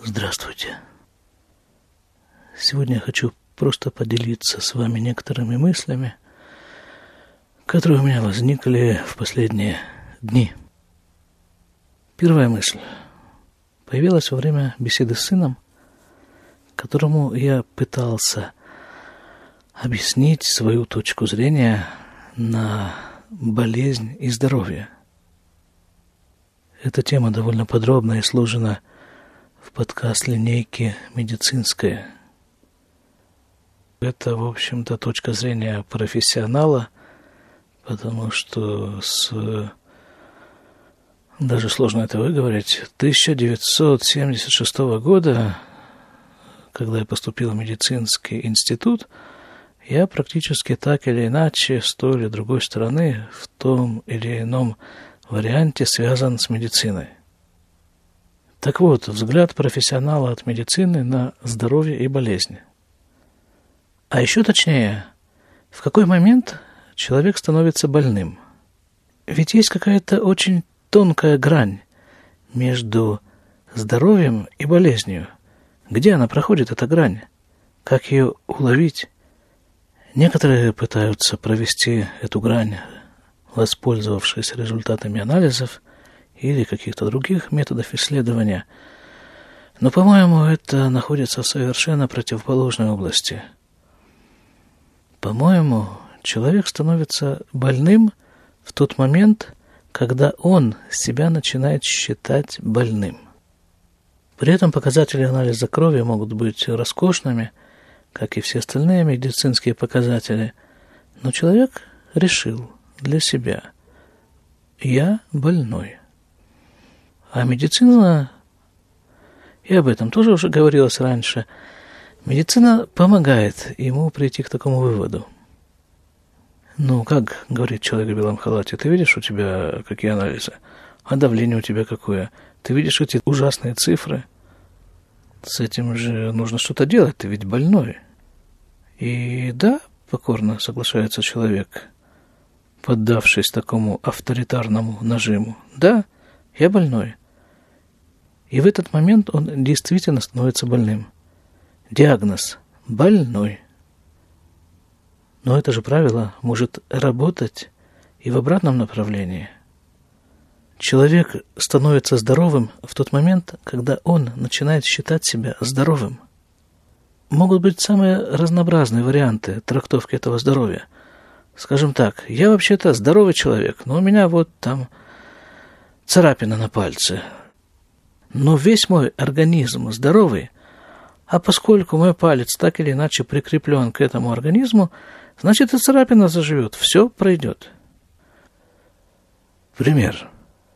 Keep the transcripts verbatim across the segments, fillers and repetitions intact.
Здравствуйте. Сегодня я хочу просто поделиться с вами некоторыми мыслями, которые у меня возникли в последние дни. Первая мысль появилась во время беседы с сыном, которому я пытался объяснить свою точку зрения на болезнь и здоровье. Эта тема довольно подробно изложена в подкаст-линейке «Медицинская». Это, в общем-то, точка зрения профессионала, потому что с... даже сложно это выговорить. тысяча девятьсот семьдесят шестого года, когда я поступил в медицинский институт, я практически так или иначе, с той или другой стороны, в том или ином варианте связан с медициной. Так вот, взгляд профессионала от медицины на здоровье и болезни. А еще точнее, в какой момент человек становится больным? Ведь есть какая-то очень тонкая грань между здоровьем и болезнью. Где она проходит, эта грань? Как ее уловить? Некоторые пытаются провести эту грань, воспользовавшись результатами анализов или каких-то других методов исследования. Но, по-моему, это находится в совершенно противоположной области. По-моему, человек становится больным в тот момент, когда он себя начинает считать больным. При этом показатели анализа крови могут быть роскошными, как и все остальные медицинские показатели, но человек решил для себя: я больной. А медицина, и об этом тоже уже говорилось раньше, медицина помогает ему прийти к такому выводу. Ну, как говорит человек в белом халате: ты видишь, у тебя какие анализы? А давление у тебя какое? Ты видишь эти ужасные цифры? С этим же нужно что-то делать, ты ведь больной. И да, покорно соглашается человек, поддавшись такому авторитарному нажиму. Да, я больной. И в этот момент он действительно становится больным. Диагноз – больной. Но это же правило может работать и в обратном направлении. Человек становится здоровым в тот момент, когда он начинает считать себя здоровым. Могут быть самые разнообразные варианты трактовки этого здоровья. Скажем так, я вообще-то здоровый человек, но у меня вот там царапина на пальце. Но весь мой организм здоровый, а поскольку мой палец так или иначе прикреплен к этому организму, значит и царапина заживет, все пройдет. Пример.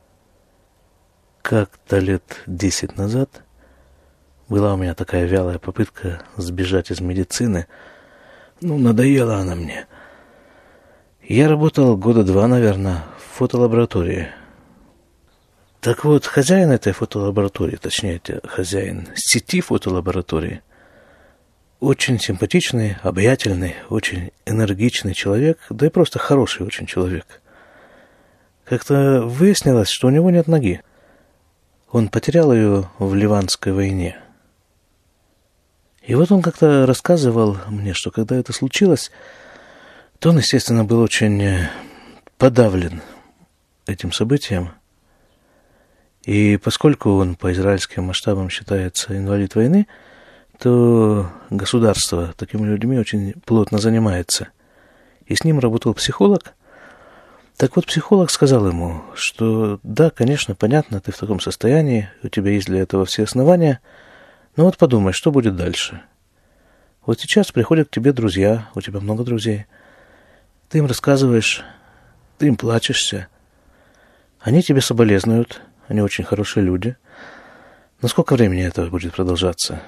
Как-то лет десять назад была у меня такая вялая попытка сбежать из медицины. Ну, надоела она мне. Я работал года два, наверное, в фотолаборатории. Так вот, хозяин этой фотолаборатории, точнее, хозяин сети фотолаборатории, очень симпатичный, обаятельный, очень энергичный человек, да и просто хороший очень человек. Как-то выяснилось, что у него нет ноги. Он потерял ее в Ливанской войне. И вот он как-то рассказывал мне, что когда это случилось, то он, естественно, был очень подавлен этим событием. И поскольку он по израильским масштабам считается инвалид войны, то государство такими людьми очень плотно занимается. И с ним работал психолог. Так вот, психолог сказал ему, что да, конечно, понятно, ты в таком состоянии, у тебя есть для этого все основания, но вот подумай, что будет дальше. Вот сейчас приходят к тебе друзья, у тебя много друзей, ты им рассказываешь, ты им плачешься, они тебе соболезнуют, они очень хорошие люди. Но сколько времени это будет продолжаться?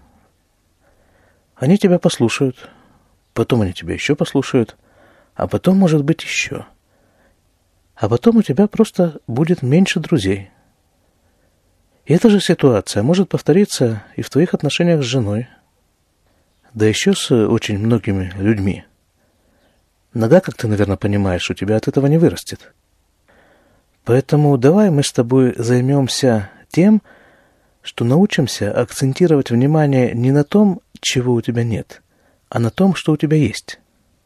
Они тебя послушают, потом они тебя еще послушают, а потом, может быть, еще. А потом у тебя просто будет меньше друзей. И эта же ситуация может повториться и в твоих отношениях с женой, да еще с очень многими людьми. Нога, как ты, наверное, понимаешь, у тебя от этого не вырастет. Поэтому давай мы с тобой займемся тем, что научимся акцентировать внимание не на том, чего у тебя нет, а на том, что у тебя есть.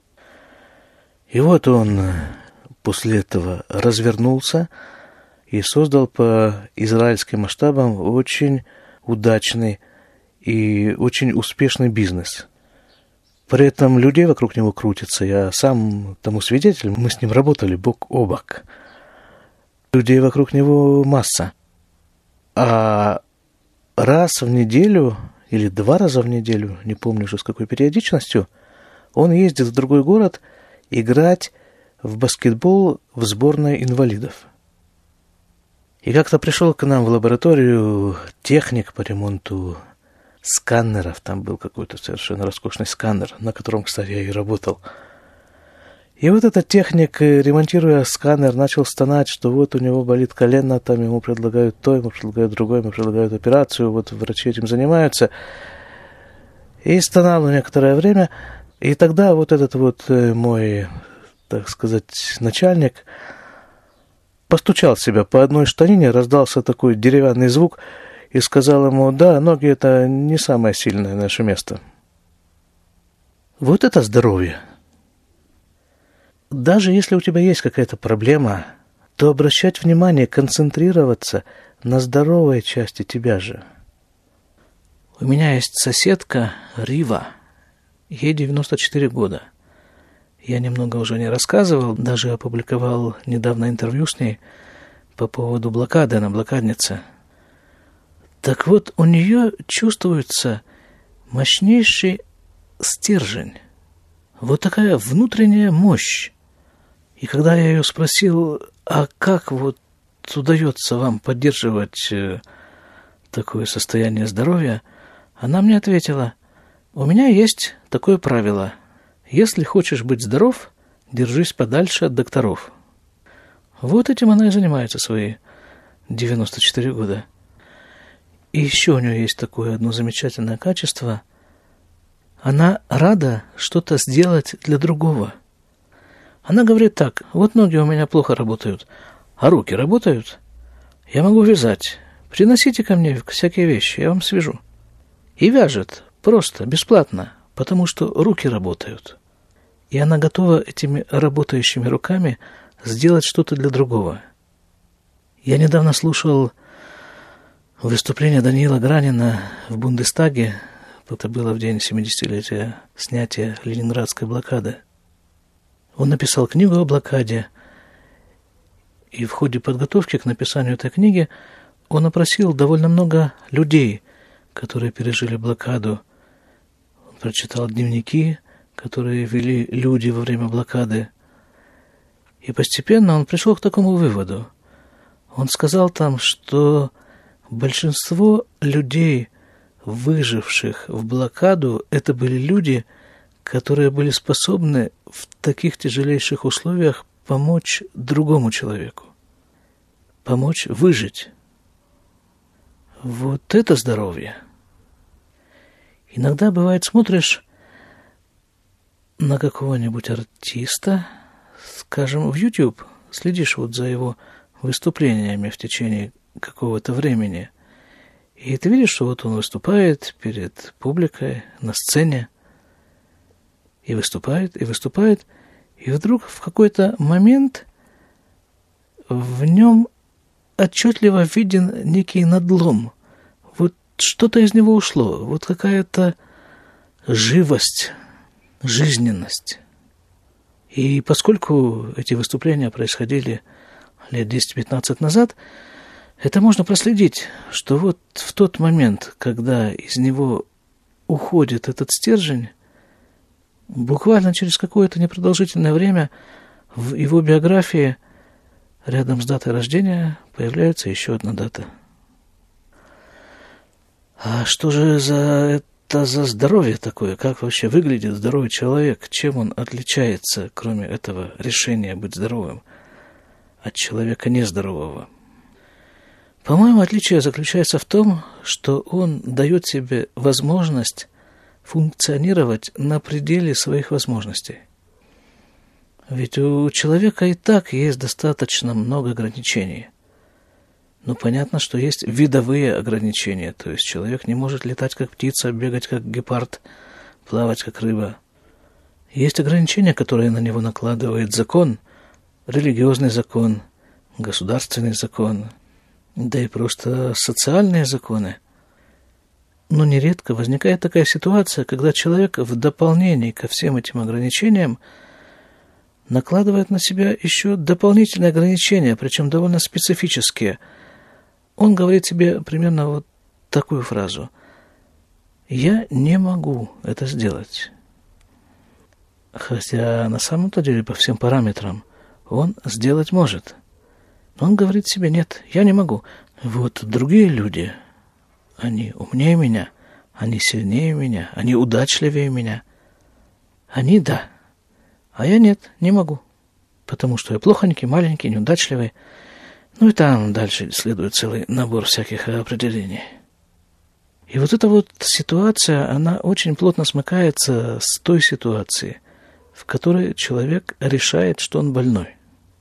И вот он после этого развернулся и создал по израильским масштабам очень удачный и очень успешный бизнес. При этом людей вокруг него крутится. Я сам тому свидетель, мы с ним работали бок о бок. Людей вокруг него масса. А раз в неделю или два раза в неделю, не помню уже с какой периодичностью, он ездит в другой город играть в баскетбол в сборной инвалидов. И как-то пришел к нам в лабораторию техник по ремонту сканеров. Там был какой-то совершенно роскошный сканер, на котором, кстати, я и работал. И вот этот техник, ремонтируя сканер, начал стонать, что вот у него болит колено, там ему предлагают то, ему предлагают другое, ему предлагают операцию, вот врачи этим занимаются. И стонал некоторое время. И тогда вот этот вот мой, так сказать, начальник постучал себя по одной штанине, раздался такой деревянный звук и сказал ему: да, ноги — это не самое сильное наше место. Вот это здоровье. Даже если у тебя есть какая-то проблема, то обращать внимание, концентрироваться на здоровой части тебя же. У меня есть соседка Рива, ей девяносто четыре года. Я немного уже не рассказывал, даже опубликовал недавно интервью с ней по поводу блокады, она блокадница. Так вот, у нее чувствуется мощнейший стержень, вот такая внутренняя мощь. И когда я ее спросил, а как вот удается вам поддерживать такое состояние здоровья, она мне ответила: у меня есть такое правило. Если хочешь быть здоров, держись подальше от докторов. Вот этим она и занимается свои девяносто четыре года. И еще у нее есть такое одно замечательное качество. Она рада что-то сделать для другого. Она говорит так: вот ноги у меня плохо работают, а руки работают. Я могу вязать. Приносите ко мне всякие вещи, я вам свяжу. И вяжет просто, бесплатно, потому что руки работают. И она готова этими работающими руками сделать что-то для другого. Я недавно слушал выступление Даниила Гранина в Бундестаге. Это было в день семидесятилетия снятия Ленинградской блокады. Он написал книгу о блокаде, и в ходе подготовки к написанию этой книги он опросил довольно много людей, которые пережили блокаду. Он прочитал дневники, которые вели люди во время блокады. И постепенно он пришел к такому выводу. Он сказал там, что большинство людей, выживших в блокаду, это были люди, которые были способны в таких тяжелейших условиях помочь другому человеку, помочь выжить. Вот это здоровье. Иногда, бывает, смотришь на какого-нибудь артиста, скажем, в YouTube, следишь вот за его выступлениями в течение какого-то времени, и ты видишь, что вот он выступает перед публикой на сцене, и выступает, и выступает, и вдруг в какой-то момент в нем отчетливо виден некий надлом. Вот что-то из него ушло, вот какая-то живость, жизненность. И поскольку эти выступления происходили лет десять-пятнадцать назад, это можно проследить, что вот в тот момент, когда из него уходит этот стержень, буквально через какое-то непродолжительное время в его биографии рядом с датой рождения появляется еще одна дата. А что же за это за здоровье такое? Как вообще выглядит здоровый человек? Чем он отличается, кроме этого решения быть здоровым, от человека нездорового? По-моему, отличие заключается в том, что он дает себе возможность функционировать на пределе своих возможностей. Ведь у человека и так есть достаточно много ограничений. Ну, понятно, что есть видовые ограничения, то есть человек не может летать как птица, бегать как гепард, плавать как рыба. Есть ограничения, которые на него накладывает закон, религиозный закон, государственный закон, да и просто социальные законы. Но нередко возникает такая ситуация, когда человек в дополнение ко всем этим ограничениям накладывает на себя еще дополнительные ограничения, причем довольно специфические. Он говорит себе примерно вот такую фразу: «Я не могу это сделать». Хотя на самом-то деле по всем параметрам он сделать может. Но он говорит себе: «Нет, я не могу». Вот другие люди, они умнее меня, они сильнее меня, они удачливее меня. Они да, а я нет, не могу, потому что я плохонький, маленький, неудачливый. Ну и там дальше следует целый набор всяких определений. И вот эта вот ситуация, она очень плотно смыкается с той ситуацией, в которой человек решает, что он больной.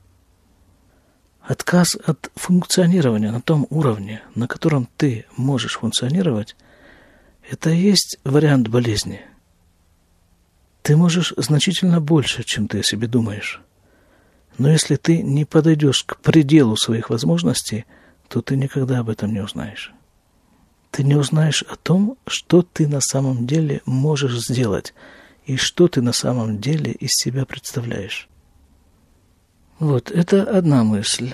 Отказ от функционирования на том уровне, на котором ты можешь функционировать, это и есть вариант болезни. Ты можешь значительно больше, чем ты о себе думаешь. Но если ты не подойдешь к пределу своих возможностей, то ты никогда об этом не узнаешь. Ты не узнаешь о том, что ты на самом деле можешь сделать и что ты на самом деле из себя представляешь. Вот, это одна мысль.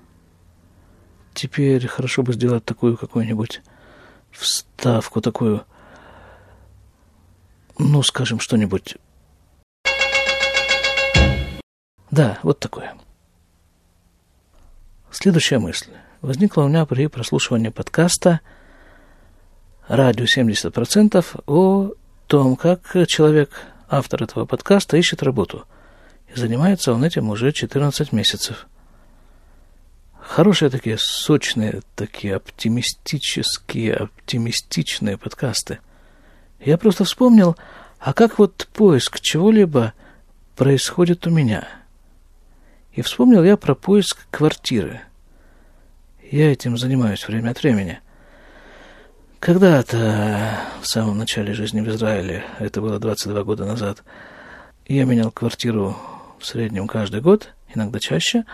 Теперь хорошо бы сделать такую какую-нибудь вставку, такую, ну, скажем, что-нибудь. Да, вот такое. Следующая мысль возникла у меня при прослушивании подкаста «Радио семьдесят процентов» о том, как человек, автор этого подкаста, ищет работу. И занимается он этим уже четырнадцать месяцев. Хорошие такие, сочные, такие оптимистические, оптимистичные подкасты. Я просто вспомнил, а как вот поиск чего-либо происходит у меня. И вспомнил я про поиск квартиры. Я этим занимаюсь время от времени. Когда-то, в самом начале жизни в Израиле, это было двадцать два года назад, я менял квартиру в среднем каждый год, иногда чаще.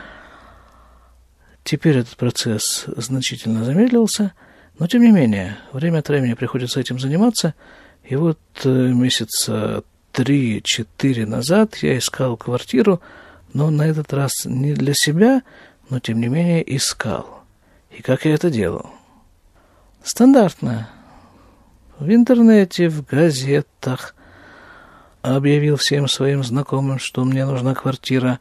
Теперь этот процесс значительно замедлился, но тем не менее, время от времени приходится этим заниматься. И вот месяца три-четыре назад я искал квартиру, но на этот раз не для себя, но тем не менее искал. И как я это делал? Стандартно. В интернете, в газетах объявил всем своим знакомым, что мне нужна квартира.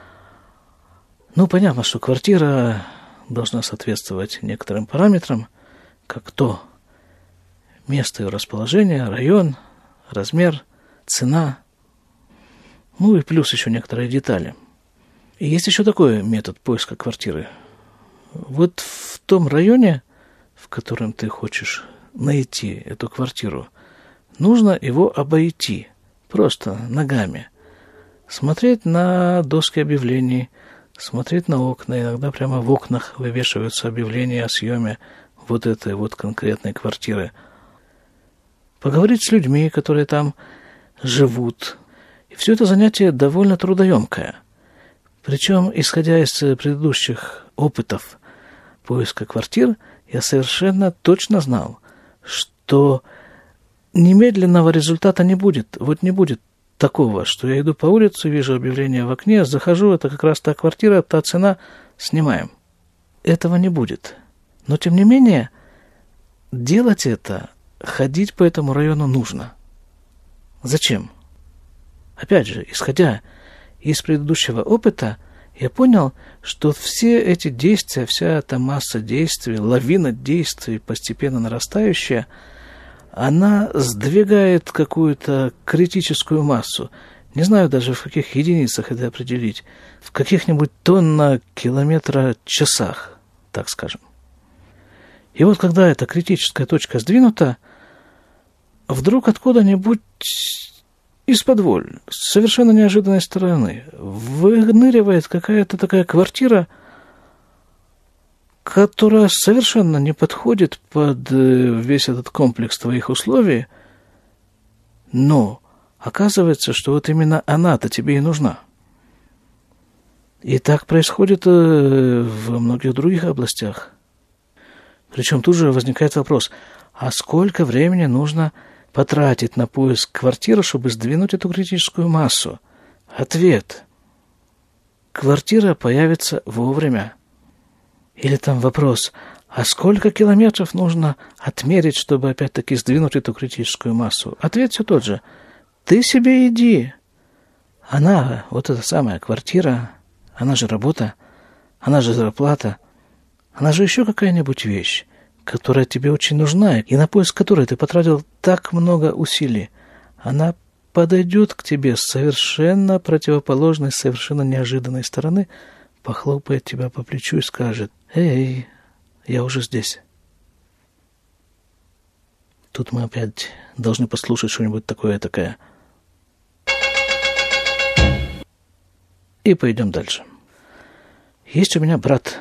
Ну, понятно, что квартира должна соответствовать некоторым параметрам, как то место ее расположения, район, размер, цена, ну и плюс еще некоторые детали. И есть еще такой метод поиска квартиры. Вот в том районе, в котором ты хочешь найти эту квартиру, нужно его обойти, просто ногами. Смотреть на доски объявлений, смотреть на окна. Иногда прямо в окнах вывешиваются объявления о съеме вот этой вот конкретной квартиры. Поговорить с людьми, которые там живут. И все это занятие довольно трудоемкое. Причем, исходя из предыдущих опытов поиска квартир, я совершенно точно знал, что немедленного результата не будет. Вот не будет такого, что я иду по улице, вижу объявление в окне, захожу, это как раз та квартира, та цена, снимаем. Этого не будет. Но, тем не менее, делать это, ходить по этому району нужно. Зачем? Опять же, исходя из предыдущего опыта, я понял, что все эти действия, вся эта масса действий, лавина действий, постепенно нарастающая, она сдвигает какую-то критическую массу. Не знаю даже, в каких единицах это определить. В каких-нибудь тонна-километра-часах, так скажем. И вот когда эта критическая точка сдвинута, вдруг откуда-нибудь из-под-воль, с совершенно неожиданной стороны, выныривает какая-то такая квартира, которая совершенно не подходит под весь этот комплекс твоих условий, но оказывается, что вот именно она-то тебе и нужна. И так происходит во многих других областях. Причем тут же возникает вопрос, а сколько времени нужно потратить на поиск квартиры, чтобы сдвинуть эту критическую массу? Ответ. Квартира появится вовремя. Или там вопрос, а сколько километров нужно отмерить, чтобы опять-таки сдвинуть эту критическую массу? Ответ все тот же. Ты себе иди. Она, вот эта самая квартира, она же работа, она же зарплата, она же еще какая-нибудь вещь, которая тебе очень нужна, и на поиск которой ты потратил так много усилий. Она подойдет к тебе с совершенно противоположной, совершенно неожиданной стороны, похлопает тебя по плечу и скажет: «Эй, я уже здесь». Тут мы опять должны послушать что-нибудь такое-такое. И пойдем дальше. Есть у меня брат.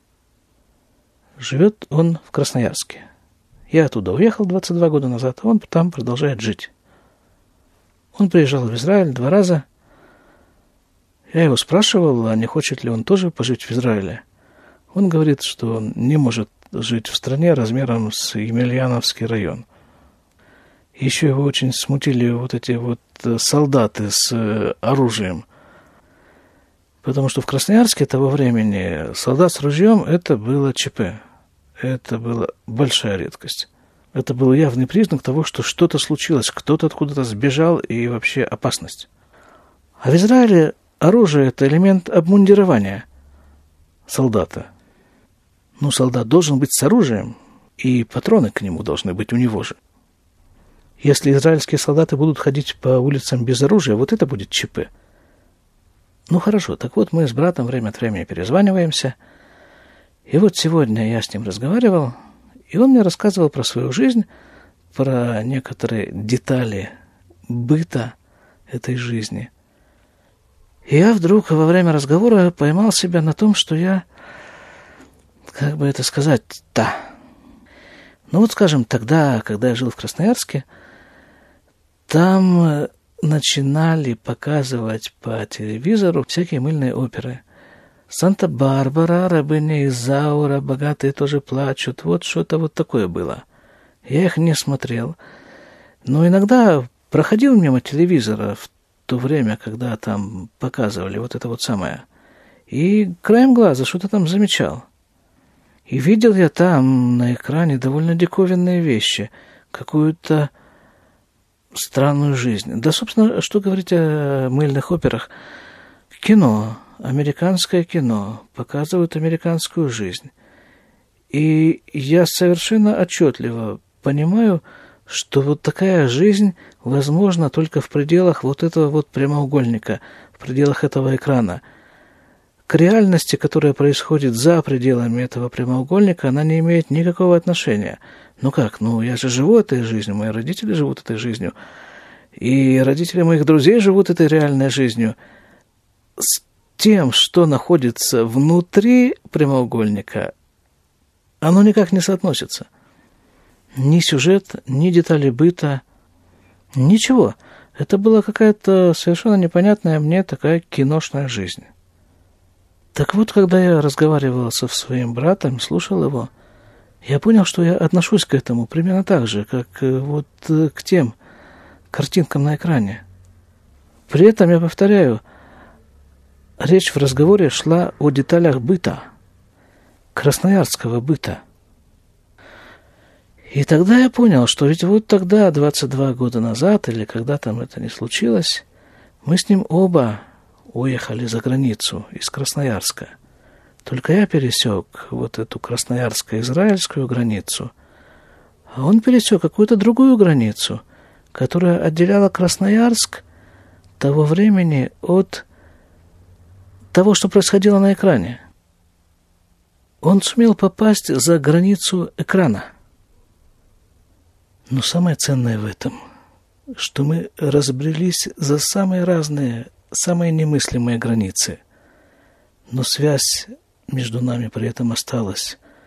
Живет он в Красноярске. Я оттуда уехал двадцать два года назад, а он там продолжает жить. Он приезжал в Израиль два раза. Я его спрашивал, а не хочет ли он тоже пожить в Израиле. Он говорит, что он не может жить в стране размером с Емельяновский район. Еще его очень смутили вот эти вот солдаты с оружием. Потому что в Красноярске того времени солдат с ружьем – это было ЧП. Это была большая редкость. Это был явный признак того, что что-то случилось, кто-то откуда-то сбежал и вообще опасность. А в Израиле оружие – это элемент обмундирования солдата. Ну, солдат должен быть с оружием, и патроны к нему должны быть у него же. Если израильские солдаты будут ходить по улицам без оружия, вот это будет ЧП. Ну, хорошо, так вот мы с братом время от времени перезваниваемся. И вот сегодня я с ним разговаривал, и он мне рассказывал про свою жизнь, про некоторые детали быта этой жизни. И я вдруг во время разговора поймал себя на том, что я, как бы это сказать-то, ну вот, скажем, тогда, когда я жил в Красноярске, там начинали показывать по телевизору всякие мыльные оперы. «Санта-Барбара», «Рабыня Изаура», «Богатые тоже плачут». Вот что-то вот такое было. Я их не смотрел. Но иногда проходил мимо телевизора в то время, когда там показывали вот это вот самое. И краем глаза что-то там замечал. И видел я там на экране довольно диковинные вещи. Какую-то странную жизнь. Да, собственно, что говорить о мыльных операх? Кино, американское кино, показывают американскую жизнь. И я совершенно отчетливо понимаю, что вот такая жизнь возможна только в пределах вот этого вот прямоугольника, в пределах этого экрана. К реальности, которая происходит за пределами этого прямоугольника, она не имеет никакого отношения. Ну как, ну я же живу этой жизнью, мои родители живут этой жизнью, и родители моих друзей живут этой реальной жизнью. С тем, что находится внутри прямоугольника, оно никак не соотносится. Ни сюжет, ни детали быта, ничего. Это была какая-то совершенно непонятная мне такая киношная жизнь. Так вот, когда я разговаривал со своим братом, слушал его, я понял, что я отношусь к этому примерно так же, как вот к тем картинкам на экране. При этом, я повторяю, речь в разговоре шла о деталях быта, красноярского быта. И тогда я понял, что ведь вот тогда, двадцать два года назад, или когда там это не случилось, мы с ним оба уехали за границу из Красноярска. Только я пересек вот эту красноярско-израильскую границу, а он пересек какую-то другую границу, которая отделяла Красноярск того времени от того, что происходило на экране. Он сумел попасть за границу экрана. Но самое ценное в этом, что мы разбрелись за самые разные, самые немыслимые границы. Но связь между нами при этом осталась.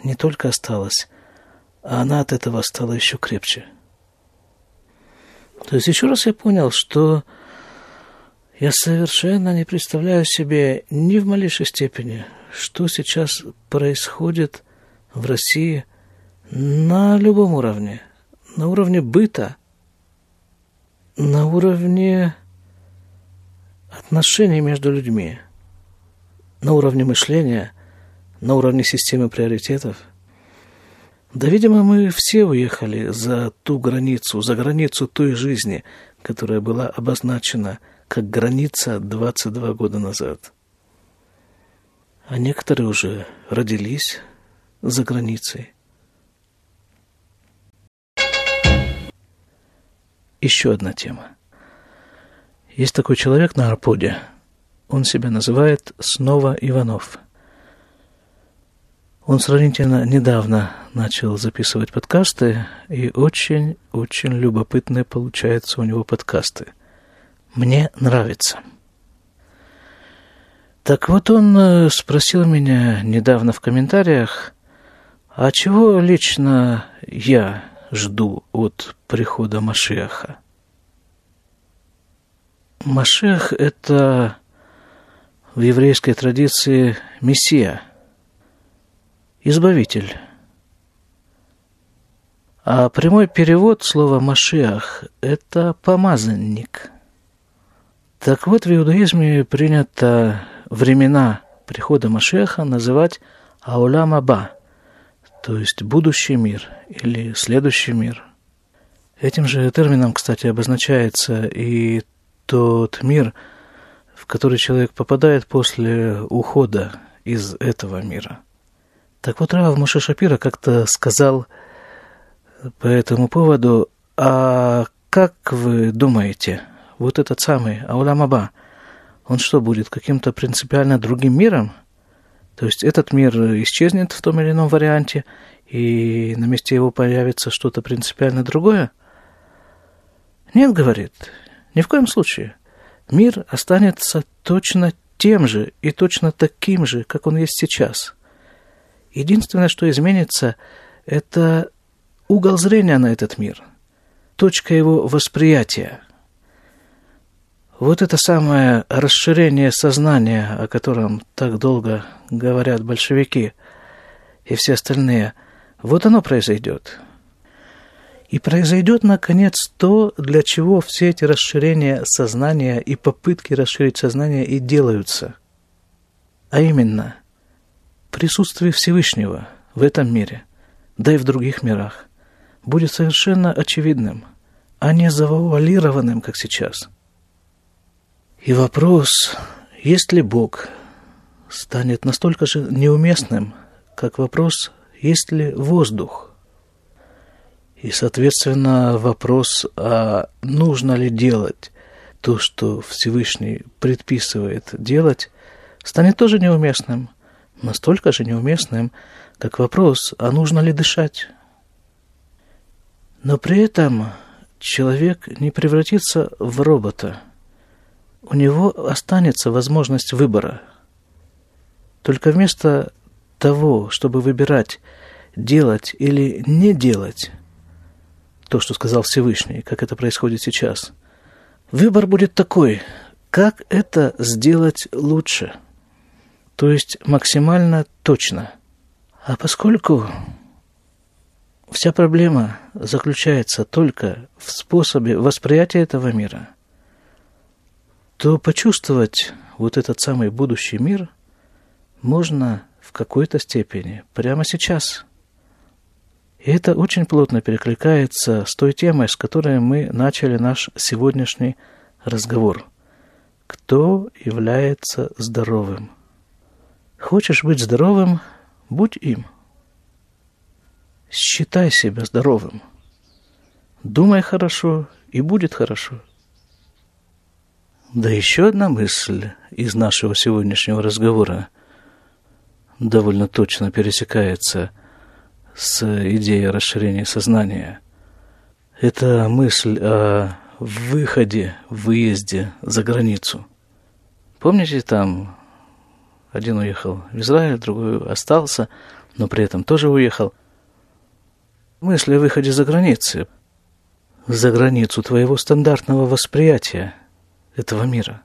не только осталась, а она от этого стала еще крепче. То есть еще раз я понял, что я совершенно не представляю себе ни в малейшей степени, что сейчас происходит в России на любом уровне. На уровне быта, на уровне отношений между людьми, на уровне мышления, на уровне системы приоритетов. Да, видимо, мы все уехали за ту границу, за границу той жизни, которая была обозначена как граница двадцать два года назад. А некоторые уже родились за границей. Еще одна тема. Есть такой человек на Арподе. Он себя называет снова Иванов. Он сравнительно недавно начал записывать подкасты, и очень-очень любопытные получаются у него подкасты. Мне нравится. Так вот, он спросил меня недавно в комментариях, а чего лично я жду от прихода Машиаха? Машиах – это в еврейской традиции Мессия, Избавитель. А прямой перевод слова «Машиах» – это «помазанник». Так вот, в иудаизме принято времена прихода Машиаха называть «Аулам Аба», то есть «будущий мир» или «следующий мир». Этим же термином, кстати, обозначается и тот мир, в который человек попадает после ухода из этого мира. Так вот, Рав Моше Шапиро как-то сказал по этому поводу: а как вы думаете, вот этот самый Аулам Аба, он что, будет каким-то принципиально другим миром? То есть этот мир исчезнет в том или ином варианте, и на месте его появится что-то принципиально другое? Нет, говорит, ни в коем случае. Мир останется точно тем же и точно таким же, как он есть сейчас. Единственное, что изменится, это угол зрения на этот мир, точка его восприятия. Вот это самое расширение сознания, о котором так долго говорят большевики и все остальные, вот оно произойдет. И произойдет, наконец, то, для чего все эти расширения сознания и попытки расширить сознание и делаются. А именно, присутствие Всевышнего в этом мире, да и в других мирах, будет совершенно очевидным, а не завуалированным, как сейчас. И вопрос, есть ли Бог, станет настолько же неуместным, как вопрос, есть ли воздух. И, соответственно, вопрос, а нужно ли делать то, что Всевышний предписывает делать, станет тоже неуместным, настолько же неуместным, как вопрос, а нужно ли дышать. Но при этом человек не превратится в робота. У него останется возможность выбора. Только вместо того, чтобы выбирать, делать или не делать то, что сказал Всевышний, как это происходит сейчас, выбор будет такой, как это сделать лучше, то есть максимально точно. А поскольку вся проблема заключается только в способе восприятия этого мира, то почувствовать вот этот самый будущий мир можно в какой-то степени прямо сейчас. И это очень плотно перекликается с той темой, с которой мы начали наш сегодняшний разговор. Кто является здоровым? Хочешь быть здоровым? Будь им. Считай себя здоровым. Думай хорошо, и будет хорошо. Да еще одна мысль из нашего сегодняшнего разговора довольно точно пересекается с идеей расширения сознания. Это мысль о выходе, выезде за границу. Помните, там один уехал в Израиль, другой остался, но при этом тоже уехал. Мысли о выходе за границы, за границу твоего стандартного восприятия этого мира.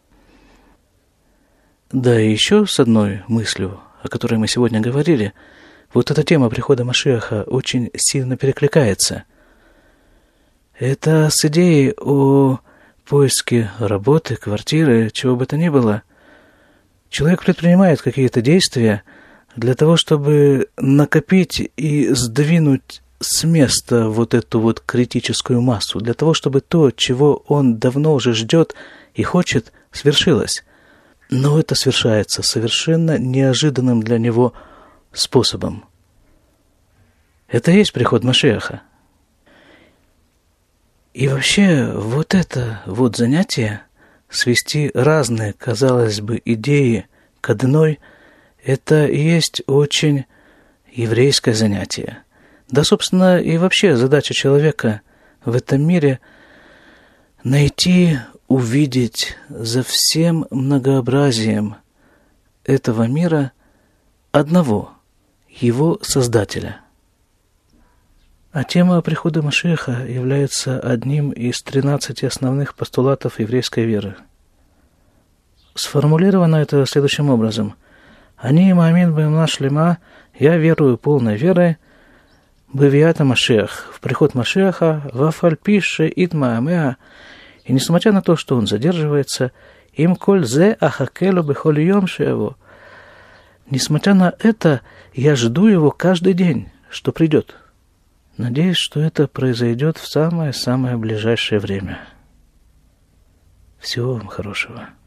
Да, и еще с одной мыслью, о которой мы сегодня говорили, вот эта тема прихода Машиаха очень сильно перекликается. Это с идеей о поиске работы, квартиры, чего бы то ни было. Человек предпринимает какие-то действия для того, чтобы накопить и сдвинуть с места вот эту вот критическую массу, для того, чтобы то, чего он давно уже ждет и хочет, свершилось. Но это свершается совершенно неожиданным для него способом. Это и есть приход Машиаха. И вообще, вот это вот занятие, свести разные, казалось бы, идеи к одной, это и есть очень еврейское занятие. Да, собственно, и вообще задача человека в этом мире — найти, увидеть за всем многообразием этого мира одного, его Создателя. А тема прихода Машиаха является одним из тринадцати основных постулатов еврейской веры. Сформулировано это следующим образом. «Ани маамин бээмна шлема», «Я верую полной верой», «Бевиата Машиах», в приход Машиаха, «Вафальпише ит маамеа», и несмотря на то, что он задерживается, «Им коль зе ахакелу бехоль йом шево», несмотря на это, я жду его каждый день, что придет. Надеюсь, что это произойдет в самое-самое ближайшее время. Всего вам хорошего.